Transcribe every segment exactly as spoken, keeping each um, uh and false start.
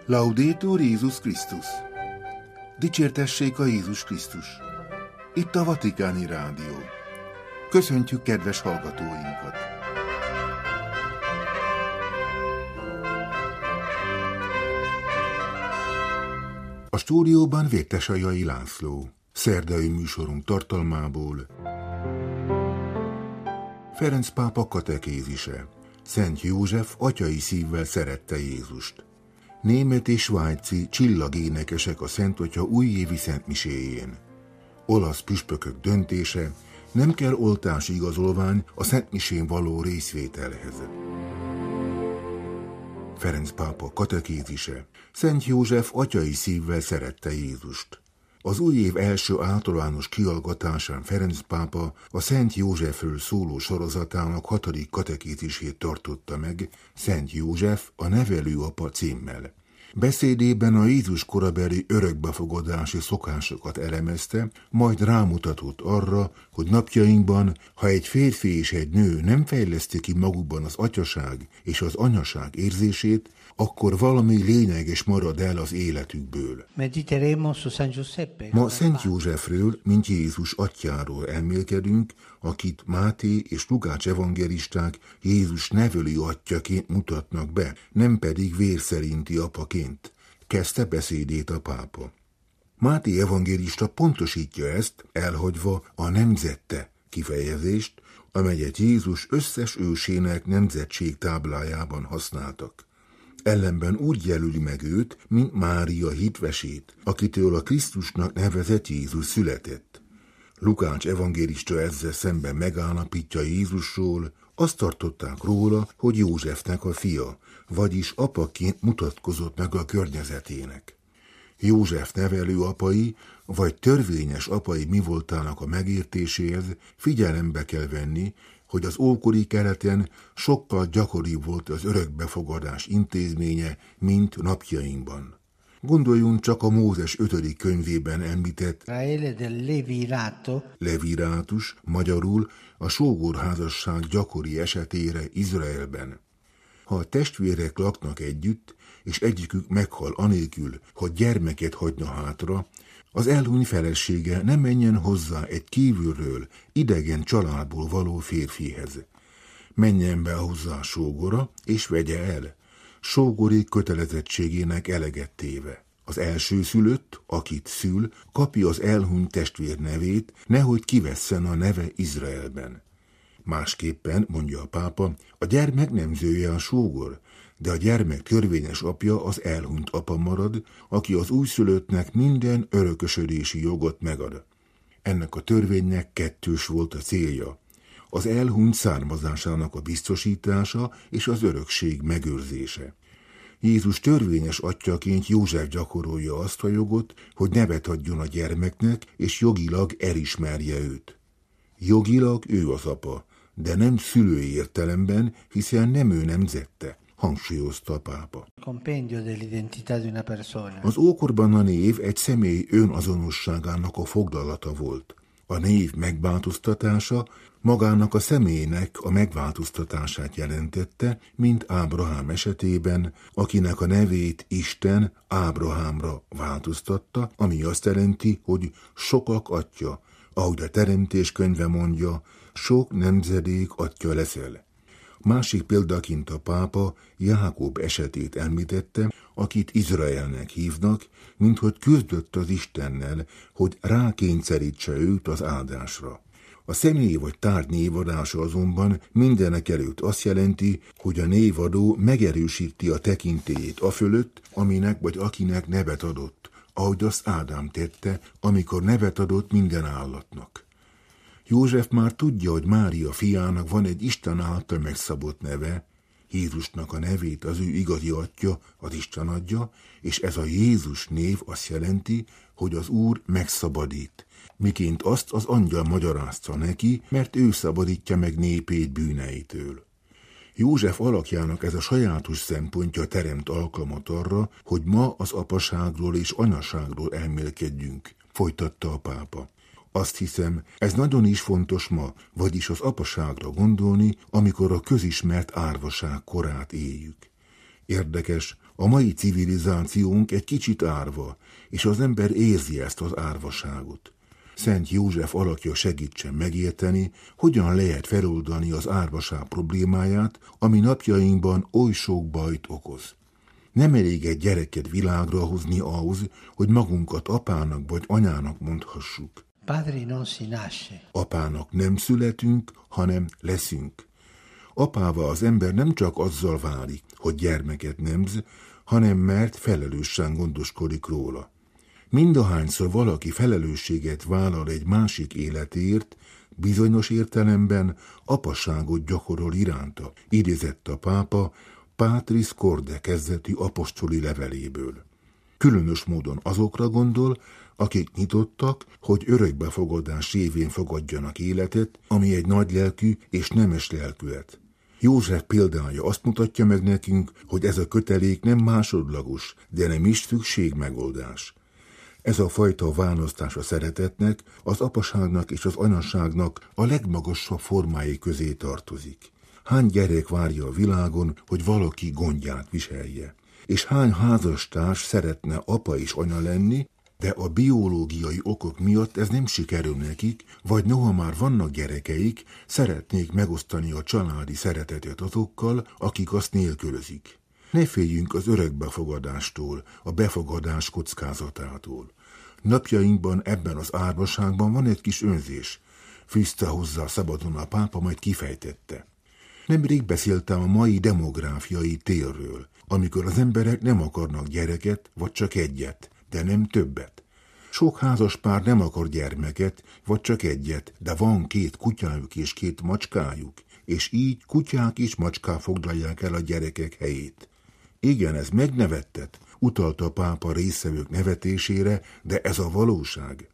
Laudetur Jézus Krisztus! Dicsértessék a Jézus Krisztus! Itt a Vatikáni Rádió. Köszöntjük kedves hallgatóinkat! A stúdióban Vértesajai László. Szerdai műsorunk tartalmából: Ferenc pápa katekézise. Szent József atyai szívvel szerette Jézust. Német és svájci csillagénekesek a Szent Atya újévi szentmiséjén. Olasz püspökök döntése: nem kell oltási igazolvány a szentmisén való részvételhez. Ferenc pápa katekézise. Szent József atyai szívvel szerette Jézust. Az új év első általános kihallgatásán Ferenc pápa a Szent Józsefről szóló sorozatának hatodik katekézisét tartotta meg, Szent József a nevelőapa címmel. Beszédében a Jézus korabeli örökbefogadási szokásokat elemezte, majd rámutatott arra, hogy napjainkban, ha egy férfi és egy nő nem fejleszti ki magukban az atyaság és az anyaság érzését, akkor valami lényeges marad el az életükből. Ma Szent Józsefről, mint Jézus atyjáról elmélkedünk, akit Máté és Lukács evangélisták Jézus nevelő atyjaként mutatnak be, nem pedig vér szerinti apaként. Kezdte beszédét a pápa. Máté evangélista pontosítja ezt, elhagyva a nemzette kifejezést, amelyet Jézus összes ősének nemzetség táblájában használtak. Ellenben úgy jelöli meg őt, mint Mária hitvesét, akitől a Krisztusnak nevezett Jézus született. Lukács evangélista ezzel szemben megállapítja Jézusról: azt tartották róla, hogy Józsefnek a fia, vagyis apaként mutatkozott meg a környezetének. József nevelő apai, vagy törvényes apai mi voltának a megértéséhez figyelembe kell venni, hogy az ókori keleten sokkal gyakoribb volt az örökbefogadás intézménye, mint napjainkban. Gondoljunk csak a Mózes ötödik könyvében említett levirátus, magyarul a sógorházasság gyakori esetére Izraelben. Ha a testvérek laknak együtt, és egyikük meghal anélkül, hogy gyermeket hagyna hátra, az elhuny felesége nem menjen hozzá egy kívülről, idegen családból való férfihez. Menjen be hozzá sógora, és vegye el, sógori kötelezettségének eleget téve. Az elsőszülött, akit szül, kapja az elhunyt testvér nevét, nehogy kivesszen a neve Izraelben. Másképpen, mondja a pápa, a gyermek nemzője a sógor, de a gyermek törvényes apja az elhunyt apa marad, aki az újszülöttnek minden örökösödési jogot megad. Ennek a törvénynek kettős volt a célja: az elhunyt származásának a biztosítása és az örökség megőrzése. Jézus törvényes atyjaként József gyakorolja azt a jogot, hogy nevet adjon a gyermeknek, és jogilag elismerje őt. Jogilag ő az apa, de nem szülői értelemben, hiszen nem ő nemzette, hangsúlyozta a pápa. Az ókorban a név egy személy önazonosságának a foglalata volt. A név megváltoztatása magának a személynek a megváltoztatását jelentette, mint Ábrahám esetében, akinek a nevét Isten Ábrahámra változtatta, ami azt jelenti, hogy sokak atya, ahogy a Teremtés könyve mondja, sok nemzedék atya leszel. Másik példaként a pápa Jákob esetét említette, akit Izraelnek hívnak, minthogy küzdött az Istennel, hogy rákényszerítse őt az áldásra. A személy vagy tárgy névadása azonban mindenekelőtt azt jelenti, hogy a névadó megerősíti a tekintélyét afölött, aminek vagy akinek nevet adott, ahogy azt Ádám tette, amikor nevet adott minden állatnak. József már tudja, hogy Mária fiának van egy Isten által megszabott neve, Jézusnak a nevét az ő igazi atya, az Isten adja, és ez a Jézus név azt jelenti, hogy az Úr megszabadít, miként azt az angyal magyarázta neki, mert ő szabadítja meg népét bűneitől. József alakjának ez a sajátos szempontja teremt alkalmat arra, hogy ma az apaságról és anyaságról elmélkedjünk, folytatta a pápa. Azt hiszem, ez nagyon is fontos ma, vagyis az apaságra gondolni, amikor a közismert árvaság korát éljük. Érdekes, a mai civilizációnk egy kicsit árva, és az ember érzi ezt az árvaságot. Szent József alakja segítsen megérteni, hogyan lehet feloldani az árvaság problémáját, ami napjainkban oly sok bajt okoz. Nem elég egy gyereket világra hozni ahhoz, hogy magunkat apának vagy anyának mondhassuk. Padre non si nasce. Apának nem születünk, hanem leszünk. Apává az ember nem csak azzal válik, hogy gyermeket nemz, hanem mert felelősen gondoskodik róla. Mindahányszor valaki felelősséget vállal egy másik életért, bizonyos értelemben apasságot gyakorol iránta, idézett a pápa Patris Corde kezdetű apostoli leveléből. Különös módon azokra gondol, akik nyitottak, hogy örökbefogadás révén fogadjanak életet, ami egy nagylelkű és nemes lelkület. József példája azt mutatja meg nekünk, hogy ez a kötelék nem másodlagos, de nem is szükségmegoldás. Ez a fajta választás a szeretetnek, az apaságnak és az anyaságnak a legmagasabb formái közé tartozik. Hány gyerek várja a világon, hogy valaki gondját viselje? És hány házastárs szeretne apa és anya lenni, de a biológiai okok miatt ez nem sikerül nekik, vagy noha már vannak gyerekeik, szeretnék megosztani a családi szeretetet azokkal, akik azt nélkülözik. Ne féljünk az örökbefogadástól, a befogadás kockázatától. Napjainkban ebben az árvaságban van egy kis önzés, fűzte hozzá szabadon a pápa, majd kifejtette. Nemrég beszéltem a mai demográfiai térről, amikor az emberek nem akarnak gyereket, vagy csak egyet, de nem többet. Sok házaspár nem akar gyermeket, vagy csak egyet, de van két kutyájuk és két macskájuk, és így kutyák és macskák foglalják el a gyerekek helyét. Igen, ez megnevettet, utalta a pápa résztvevők nevetésére, de ez a valóság.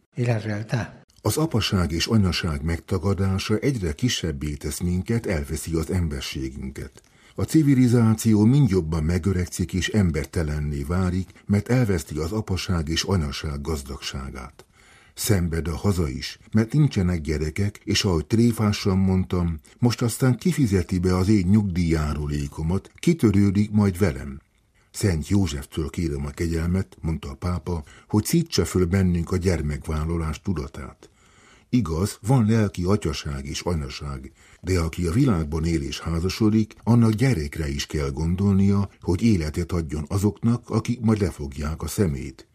Az apaság és anyaság megtagadása egyre kisebbé tesz minket, elveszi az emberségünket. A civilizáció mindjobban megöregszik és embertelenné válik, mert elveszti az apaság és anyaság gazdagságát. Szenved a haza is, mert nincsenek gyerekek, és ahogy tréfásan mondtam, most aztán kifizeti be az én nyugdíjjárulékomat, kitörődik majd velem. Szent Józseftől kérem a kegyelmet, mondta a pápa, hogy szítse föl bennünk a gyermekvállalás tudatát. Igaz, van lelki atyaság és anyaság, de aki a világban él és házasodik, annak gyerekre is kell gondolnia, hogy életet adjon azoknak, akik majd lefogják a szemét.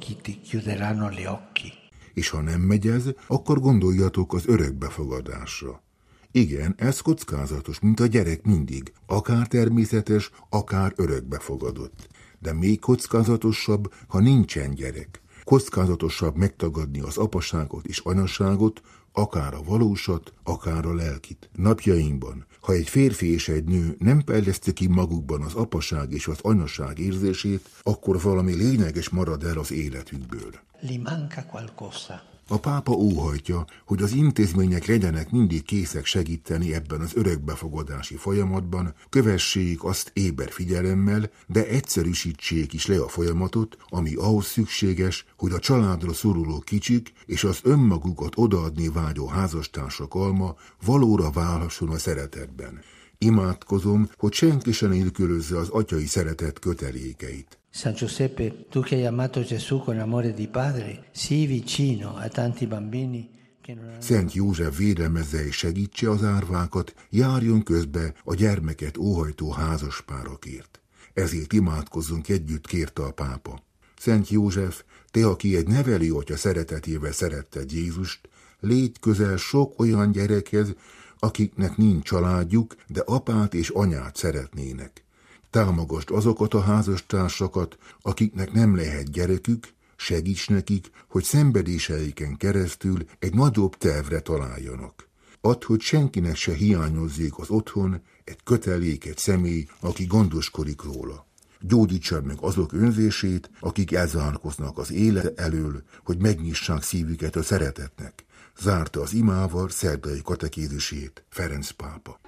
És ha nem megy ez, akkor gondoljatok az örökbefogadásra. Igen, ez kockázatos, mint a gyerek mindig, akár természetes, akár örökbefogadott. De még kockázatosabb, ha nincsen gyerek. Kockázatosabb megtagadni az apaságot és anyaságot, akár a valósat, akár a lelkit. Napjainkban, ha egy férfi és egy nő nem fejleszti ki magukban az apaság és az anyaság érzését, akkor valami lényeges marad el az életükből. Li manca qualcosa. A pápa óhajtja, hogy az intézmények legyenek mindig készek segíteni ebben az örökbefogadási folyamatban, kövessék azt éber figyelemmel, de egyszerűsítsék is le a folyamatot, ami ahhoz szükséges, hogy a családra szoruló kicsik és az önmagukat odaadni vágyó házastársak alma valóra válhasson a szeretetben. Imádkozom, hogy senki se nélkülözze az atyai szeretet kötelékeit. San Giuseppe, tu che hai amato Gesù con amore di padre, sii vicino a tanti bambini che non hanno... Szent József védelmezze és segítse az árvákat, járjon közbe a gyermeket óhajtó házaspárokért. Ezért imádkozzunk együtt, kérte a pápa. Szent József, te, aki egy nevelőatya szeretetével szeretted Jézust, légy közel sok olyan gyerekhez, akiknek nincs családjuk, de apát és anyát szeretnének. Támogasd azokat a házastársakat, akiknek nem lehet gyerekük, segíts nekik, hogy szenvedéseiken keresztül egy nagyobb tervre találjanak. Add, hogy senkinek se hiányozzék az otthon, egy kötelék, egy személy, aki gondoskodik róla. Gyógyítsad meg azok önzését, akik elzárkoznak az élet elől, hogy megnyissák szívüket a szeretetnek. Zárta az imával szerdai katekézisét Ferenc pápa.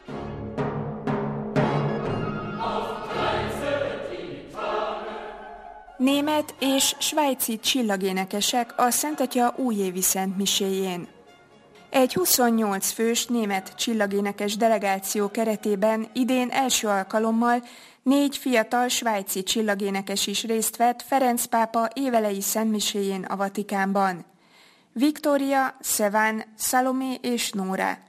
Német és svájci csillagénekesek a Szent Atya újévi szentmiséjén. Egy huszonnyolc fős német csillagénekes delegáció keretében idén első alkalommal négy fiatal svájci csillagénekes is részt vett Ferenc pápa évelei szentmiséjén a Vatikánban. Victoria, Sevan, Salomé és Nóra.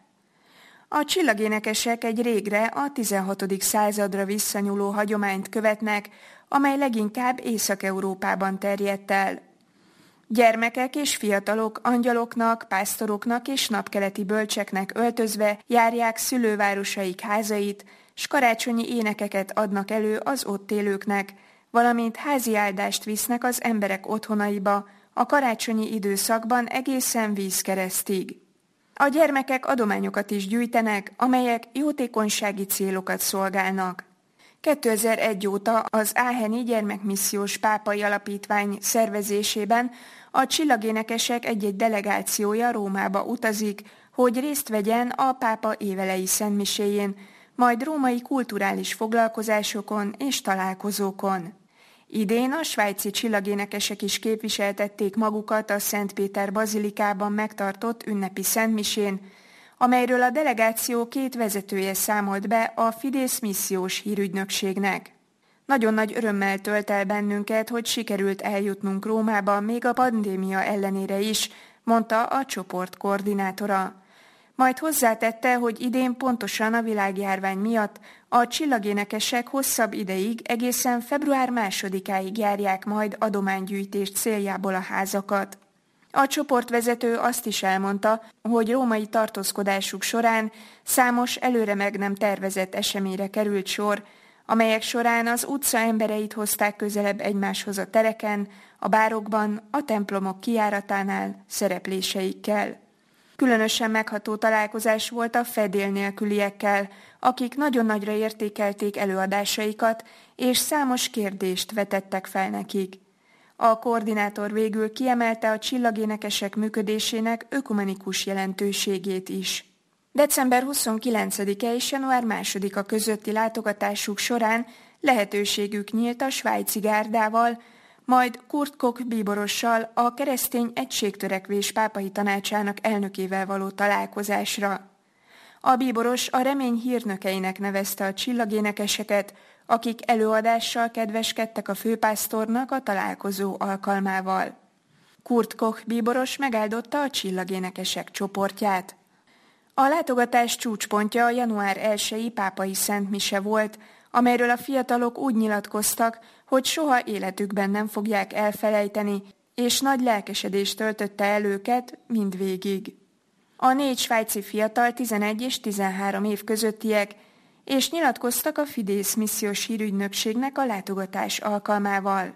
A csillagénekesek egy régre, a tizenhatodik századra visszanyúló hagyományt követnek, amely leginkább Észak-Európában terjedt el. Gyermekek és fiatalok angyaloknak, pásztoroknak és napkeleti bölcseknek öltözve járják szülővárosaik házait, s karácsonyi énekeket adnak elő az ott élőknek, valamint házi áldást visznek az emberek otthonaiba, a karácsonyi időszakban egészen vízkeresztig. A gyermekek adományokat is gyűjtenek, amelyek jótékonysági célokat szolgálnak. kétezer-egy óta az Aacheni Gyermekmissziós Pápai Alapítvány szervezésében a csillagénekesek egy-egy delegációja Rómába utazik, hogy részt vegyen a pápa évelei szentmiséjén, majd római kulturális foglalkozásokon és találkozókon. Idén a svájci csillagénekesek is képviseltették magukat a Szent Péter bazilikában megtartott ünnepi szentmisén, amelyről a delegáció két vezetője számolt be a Fidesz missziós hírügynökségnek. Nagyon nagy örömmel tölt el bennünket, hogy sikerült eljutnunk Rómába még a pandémia ellenére is, mondta a csoport koordinátora. Majd hozzátette, hogy idén pontosan a világjárvány miatt a csillagénekesek hosszabb ideig, egészen február másodikáig járják majd adománygyűjtés céljából a házakat. A csoportvezető azt is elmondta, hogy római tartózkodásuk során számos előre meg nem tervezett eseményre került sor, amelyek során az utca embereit hozták közelebb egymáshoz a tereken, a bárokban, a templomok kijáratánál szerepléseikkel. Különösen megható találkozás volt a fedél nélküliekkel, akik nagyon nagyra értékelték előadásaikat, és számos kérdést vetettek fel nekik. A koordinátor végül kiemelte a csillagénekesek működésének ökumenikus jelentőségét is. december huszonkilencedike és január másodika közötti látogatásuk során lehetőségük nyílt a svájci gárdával, majd Kurt Koch bíborossal, a Keresztény Egységtörekvés pápai tanácsának elnökével való találkozásra. A bíboros a remény hírnökeinek nevezte a csillagénekeseket, akik előadással kedveskedtek a főpásztornak a találkozó alkalmával. Kurt Koch bíboros megáldotta a csillagénekesek csoportját. A látogatás csúcspontja a január elsei pápai szentmise volt, amelyről a fiatalok úgy nyilatkoztak, hogy soha életükben nem fogják elfelejteni, és nagy lelkesedést töltötte el őket mindvégig. A négy svájci fiatal tizenegy és tizenhárom év közöttiek, és nyilatkoztak a Fidesz missziós hírügynökségnek a látogatás alkalmával.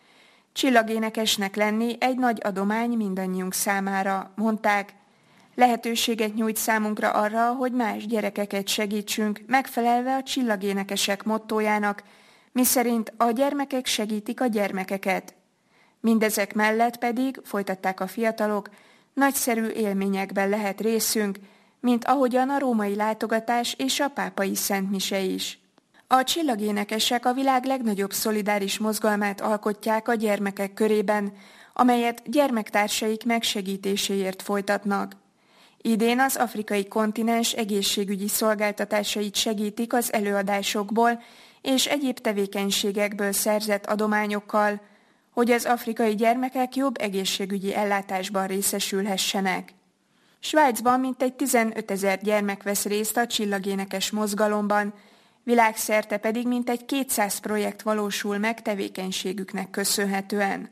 Csillagénekesnek lenni egy nagy adomány mindannyiunk számára, mondták. Lehetőséget nyújt számunkra arra, hogy más gyerekeket segítsünk, megfelelve a csillagénekesek mottójának, miszerint a gyermekek segítik a gyermekeket. Mindezek mellett pedig, folytatták a fiatalok, nagyszerű élményekben lehet részünk, mint ahogyan a római látogatás és a pápai szentmise is. A csillagénekesek a világ legnagyobb szolidáris mozgalmát alkotják a gyermekek körében, amelyet gyermektársaik megsegítéséért folytatnak. Idén az afrikai kontinens egészségügyi szolgáltatásait segítik az előadásokból és egyéb tevékenységekből szerzett adományokkal, hogy az afrikai gyermekek jobb egészségügyi ellátásban részesülhessenek. Svájcban mintegy tizenötezer gyermek vesz részt a csillagénekes mozgalomban, világszerte pedig mintegy kétszáz projekt valósul meg tevékenységüknek köszönhetően.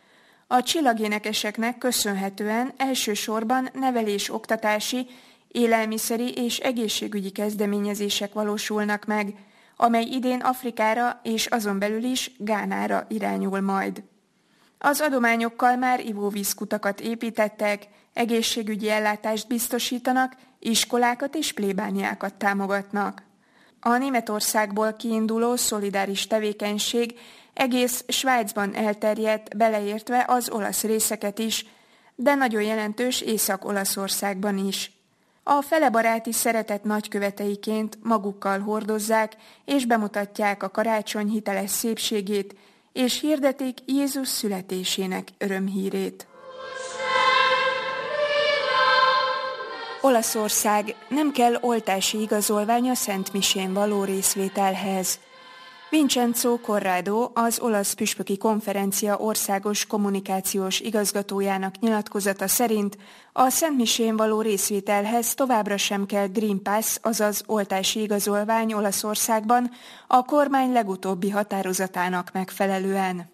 A csillagénekeseknek köszönhetően elsősorban nevelés-oktatási, élelmiszeri és egészségügyi kezdeményezések valósulnak meg, amely idén Afrikára és azon belül is Gánára irányul majd. Az adományokkal már ivóvízkutakat építettek, egészségügyi ellátást biztosítanak, iskolákat és plébániákat támogatnak. A Németországból kiinduló szolidáris tevékenység egész Svájcban elterjedt, beleértve az olasz részeket is, de nagyon jelentős Észak-Olaszországban is. A felebaráti szeretet nagyköveteiként magukkal hordozzák és bemutatják a karácsony hiteles szépségét, és hirdetik Jézus születésének örömhírét. Olaszország, nem kell oltási igazolvány a szentmisén való részvételhez. Vincenzo Corrado, az olasz püspöki konferencia országos kommunikációs igazgatójának nyilatkozata szerint a szentmisén való részvételhez továbbra sem kell Green Pass, azaz oltási igazolvány Olaszországban a kormány legutóbbi határozatának megfelelően.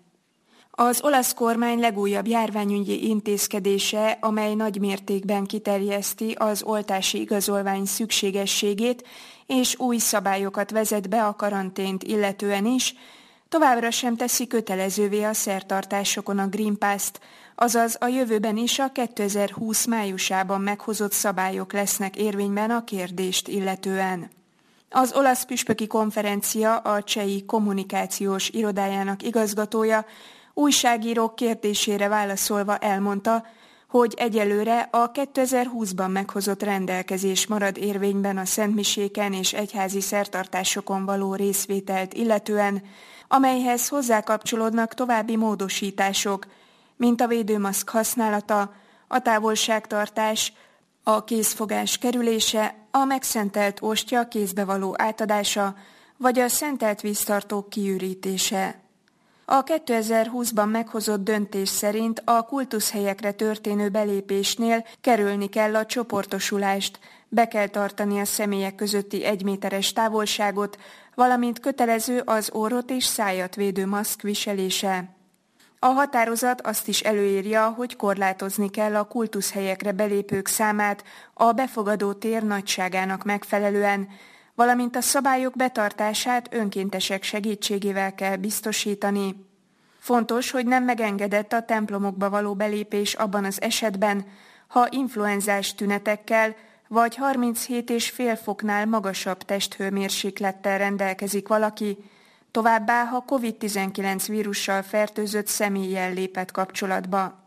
Az olasz kormány legújabb járványügyi intézkedése, amely nagy mértékben kiterjeszti az oltási igazolvány szükségességét, és új szabályokat vezet be a karantént illetően is, továbbra sem teszi kötelezővé a szertartásokon a Green Pass-t, azaz a jövőben is a kétezer-húsz májusában meghozott szabályok lesznek érvényben a kérdést illetően. Az olasz püspöki konferencia a csehi kommunikációs irodájának igazgatója újságírók kérdésére válaszolva elmondta, hogy egyelőre a kétezer-húszban meghozott rendelkezés marad érvényben a szentmiséken és egyházi szertartásokon való részvételt illetően, amelyhez hozzákapcsolódnak további módosítások, mint a védőmaszk használata, a távolságtartás, a kézfogás kerülése, a megszentelt ostya kézbe való átadása, vagy a szentelt víztartók kiürítése. A kétezer-húszban meghozott döntés szerint a kultuszhelyekre történő belépésnél kerülni kell a csoportosulást, be kell tartani a személyek közötti egyméteres távolságot, valamint kötelező az orrot és szájat védő maszk viselése. A határozat azt is előírja, hogy korlátozni kell a kultuszhelyekre belépők számát a befogadó tér nagyságának megfelelően, valamint a szabályok betartását önkéntesek segítségével kell biztosítani. Fontos, hogy nem megengedett a templomokba való belépés abban az esetben, ha influenzás tünetekkel vagy harminchét egész öt foknál magasabb testhőmérséklettel rendelkezik valaki, továbbá, ha kovid tizenkilenc vírussal fertőzött személlyel lépett kapcsolatba.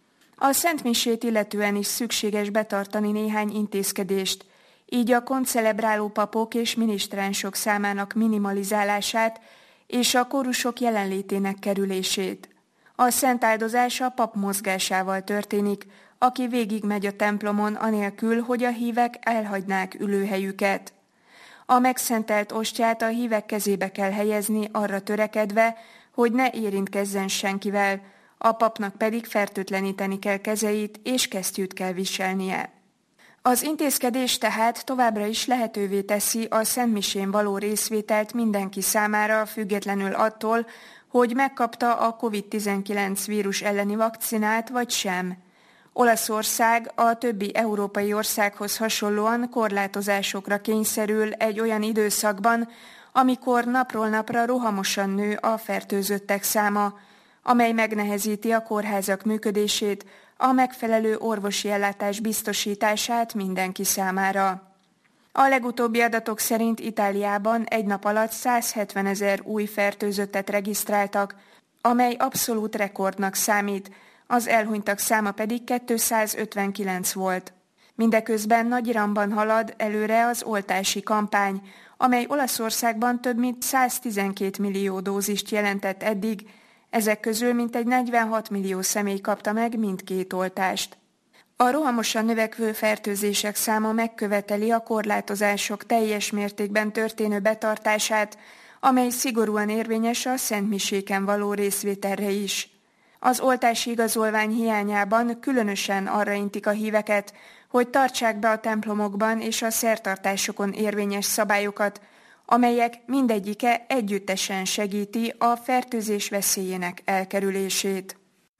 A szentmisét illetően is szükséges betartani néhány intézkedést, így a koncelebráló papok és minisztránsok számának minimalizálását és a kórusok jelenlétének kerülését. A szentáldozás a pap mozgásával történik, aki végigmegy a templomon anélkül, hogy a hívek elhagynák ülőhelyüket. A megszentelt ostját a hívek kezébe kell helyezni arra törekedve, hogy ne érintkezzen senkivel, a papnak pedig fertőtleníteni kell kezeit és kesztyűt kell viselnie. Az intézkedés tehát továbbra is lehetővé teszi a szentmisén való részvételt mindenki számára, függetlenül attól, hogy megkapta a kovid tizenkilenc vírus elleni vakcinát vagy sem. Olaszország a többi európai országhoz hasonlóan korlátozásokra kényszerül egy olyan időszakban, amikor napról napra rohamosan nő a fertőzöttek száma, amely megnehezíti a kórházak működését, a megfelelő orvosi ellátás biztosítását mindenki számára. A legutóbbi adatok szerint Itáliában egy nap alatt százhetvenezer új fertőzöttet regisztráltak, amely abszolút rekordnak számít, az elhunytak száma pedig kétszázötvenkilenc volt. Mindeközben nagy iramban halad előre az oltási kampány, amely Olaszországban több mint száztizenkét millió dózist jelentett eddig, ezek közül mintegy negyvenhat millió személy kapta meg mindkét oltást. A rohamosan növekvő fertőzések száma megköveteli a korlátozások teljes mértékben történő betartását, amely szigorúan érvényes a szentmiséken való részvételre is. Az oltási igazolvány hiányában különösen arra intik a híveket, hogy tartsák be a templomokban és a szertartásokon érvényes szabályokat, amelyek mindegyike együttesen segíti a fertőzés veszélyének elkerülését.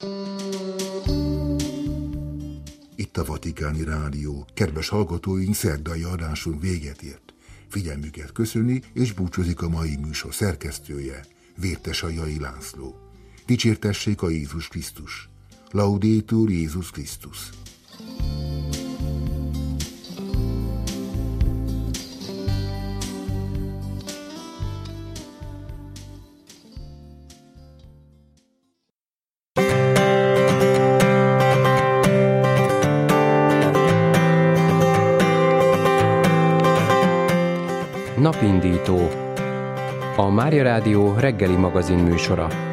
Itt a Vatikáni Rádió. Kedves hallgatóink, szerdai adásunk véget ért. Figyelmüket köszöni és búcsúzik a mai műsor szerkesztője, Vértesajai László. Dicsértessék a Jézus Krisztus. Laudetur Jézus Krisztus. Napindító. A Mária Rádió reggeli magazin műsora.